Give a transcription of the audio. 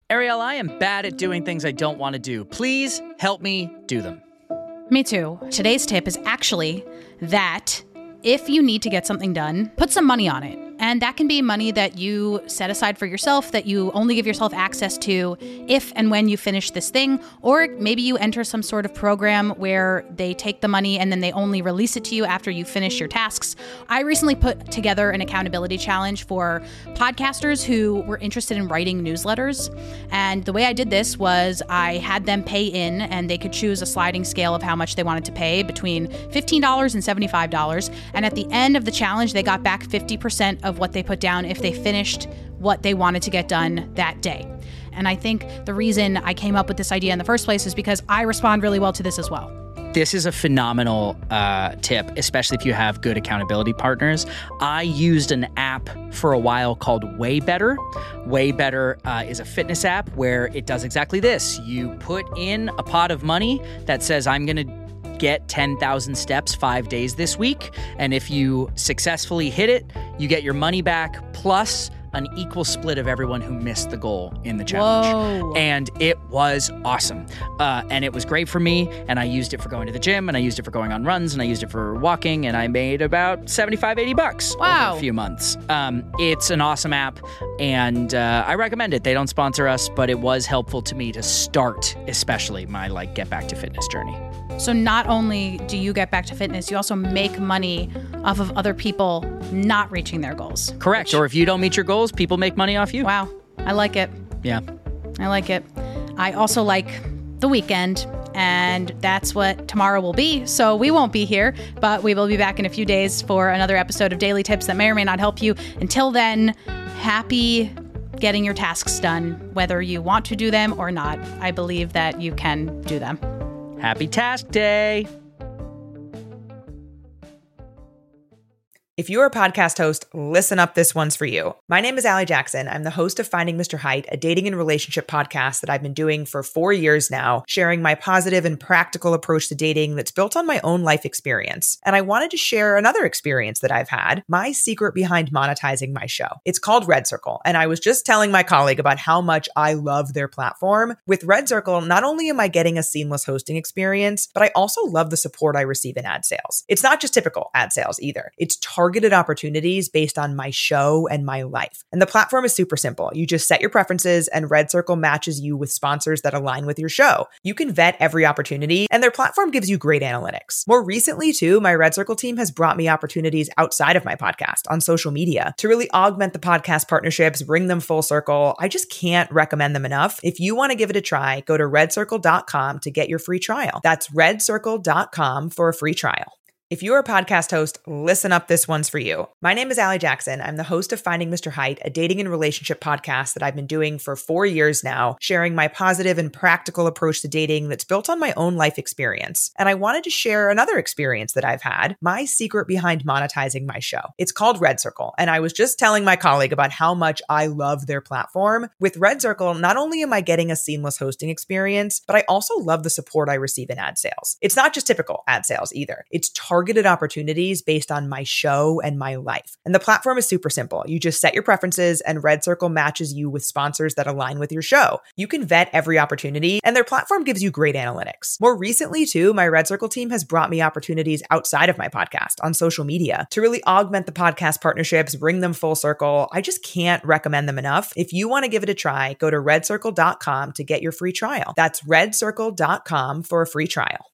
Ariel, I am bad at doing things I don't want to do. Please help me do them. Me too. Today's tip is actually that if you need to get something done, put some money on it. And that can be money that you set aside for yourself, that you only give yourself access to if and when you finish this thing. Or maybe you enter some sort of program where they take the money and then they only release it to you after you finish your tasks. I recently put together an accountability challenge for podcasters who were interested in writing newsletters. And the way I did this was I had them pay in, and they could choose a sliding scale of how much they wanted to pay, between $15 and $75. And at the end of the challenge, they got back 50% of what they put down if they finished what they wanted to get done that day. And I think the reason I came up with this idea in the first place is because I respond really well to this as well. This is a phenomenal tip, especially if you have good accountability partners. I used an app for a while called Waybetter. Waybetter is a fitness app where it does exactly this. You put in a pot of money that says, I'm going to get 10,000 steps 5 days this week. And if you successfully hit it, you get your money back plus an equal split of everyone who missed the goal in the challenge. Whoa. And it was awesome. And it was great for me. And I used it for going to the gym, and I used it for going on runs, and I used it for walking, and I made about $75-$80 Wow. over a few months. It's an awesome app, and I recommend it. They don't sponsor us, but it was helpful to me to start, especially my get back to fitness journey. So not only do you get back to fitness, you also make money off of other people not reaching their goals. Correct. Or if you don't meet your goals, people make money off you. Wow. I like it. Yeah. I like it. I also like the weekend, and that's what tomorrow will be. So we won't be here, but we will be back in a few days for another episode of Daily Tips that may or may not help you. Until then, happy getting your tasks done, whether you want to do them or not. I believe that you can do them. Happy Task Day. If you're a podcast host, listen up, this one's for you. My name is Allie Jackson. I'm the host of Finding Mr. Height, a dating and relationship podcast that I've been doing for 4 years now, sharing my positive and practical approach to dating that's built on my own life experience. And I wanted to share another experience that I've had, my secret behind monetizing my show. It's called Red Circle, and I was just telling my colleague about how much I love their platform. With Red Circle, not only am I getting a seamless hosting experience, but I also love the support I receive in ad sales. It's not just typical ad sales either. It's targeted opportunities based on my show and my life. And the platform is super simple. You just set your preferences, and Red Circle matches you with sponsors that align with your show. You can vet every opportunity, and their platform gives you great analytics. More recently, too, my Red Circle team has brought me opportunities outside of my podcast on social media to really augment the podcast partnerships, bring them full circle. I just can't recommend them enough. If you want to give it a try, go to redcircle.com to get your free trial. That's redcircle.com for a free trial. If you're a podcast host, listen up, this one's for you. My name is Allie Jackson. I'm the host of Finding Mr. Height, a dating and relationship podcast that I've been doing for 4 years now, sharing my positive and practical approach to dating that's built on my own life experience. And I wanted to share another experience that I've had, my secret behind monetizing my show. It's called Red Circle, and I was just telling my colleague about how much I love their platform. With Red Circle, not only am I getting a seamless hosting experience, but I also love the support I receive in ad sales. It's not just typical ad sales either. It's targeted opportunities based on my show and my life. And the platform is super simple. You just set your preferences, and Red Circle matches you with sponsors that align with your show. You can vet every opportunity, and their platform gives you great analytics. More recently, too, my Red Circle team has brought me opportunities outside of my podcast on social media to really augment the podcast partnerships, bring them full circle. I just can't recommend them enough. If you want to give it a try, go to redcircle.com to get your free trial. That's redcircle.com for a free trial.